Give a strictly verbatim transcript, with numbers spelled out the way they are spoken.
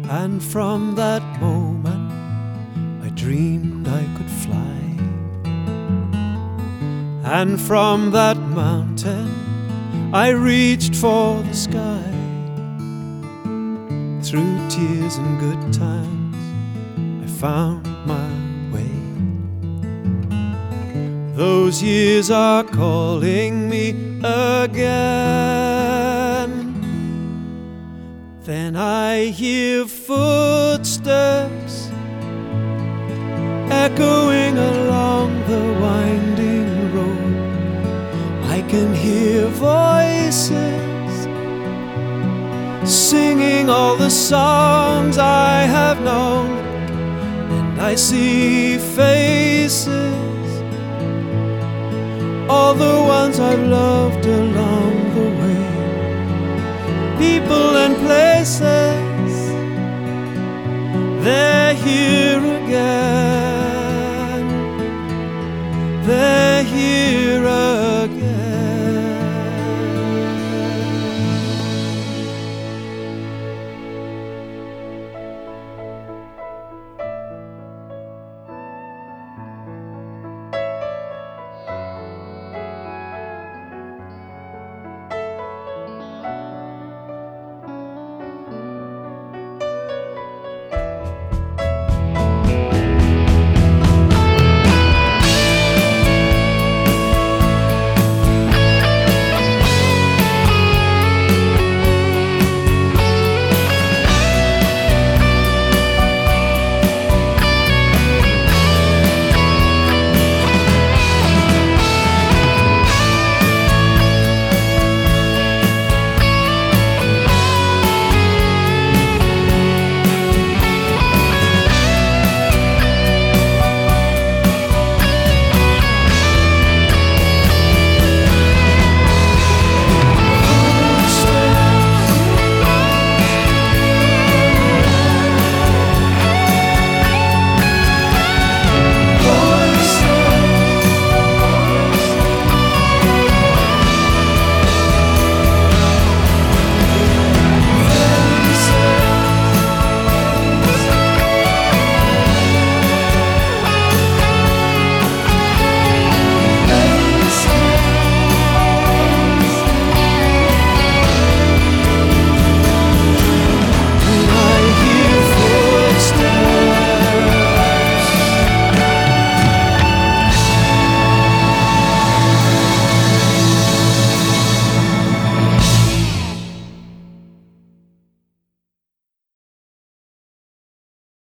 And from that moment I dreamed I could fly. And from that mountain I reached for the sky. Through tears and good times I found my way. Those years are calling me again. Then I hear footsteps echoing along the winding road. I can hear voices singing all the songs I have known. And I see faces, all the ones I've loved along the way. People and places, they're here again.